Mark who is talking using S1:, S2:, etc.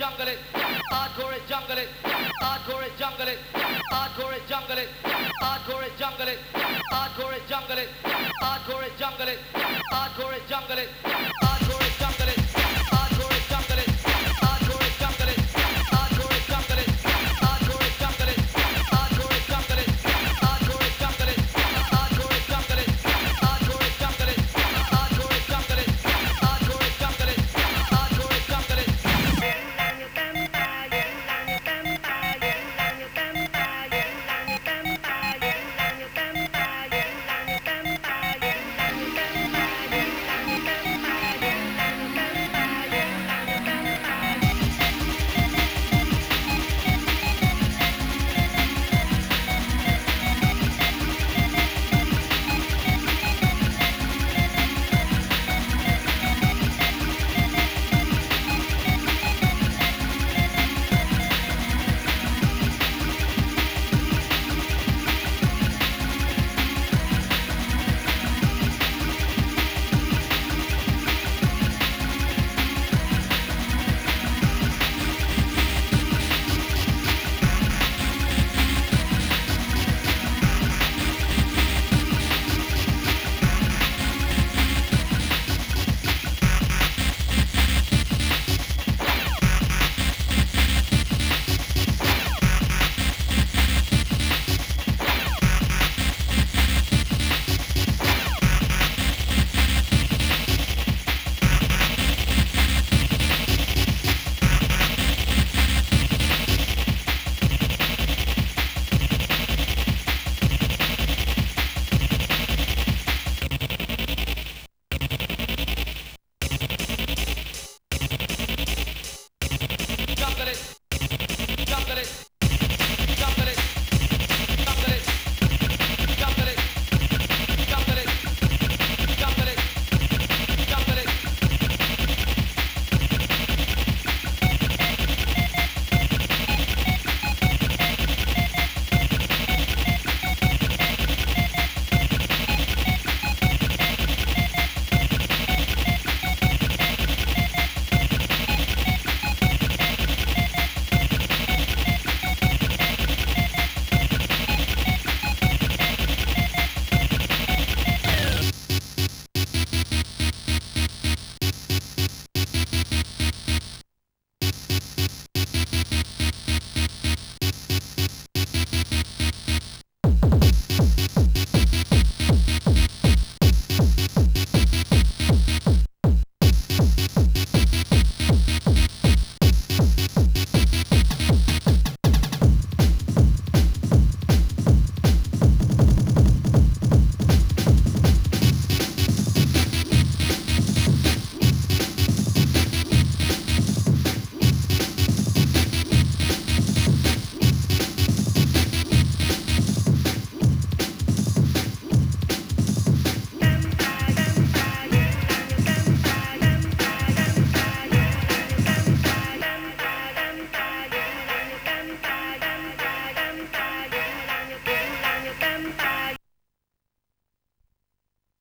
S1: jungle it, hardcore it, jungle it, hardcore it, jungle it, hardcore it, jungle it, hardcore it, jungle it, hardcore it, jungle it, hardcore it, jungle it, hardcore it, jungle it, hardcore it, jungle it, hardcore it, jungle it, hardcore it, jungle it, hardcore it, jungle it, hardcore it, jungle it, hardcore it, jungle it, hardcore it, jungle it, hardcore it, jungle it, hardcore it, jungle it, hardcore it, jungle it, hardcore it, jungle it, hardcore it, jungle it. Jungle it, jungle it.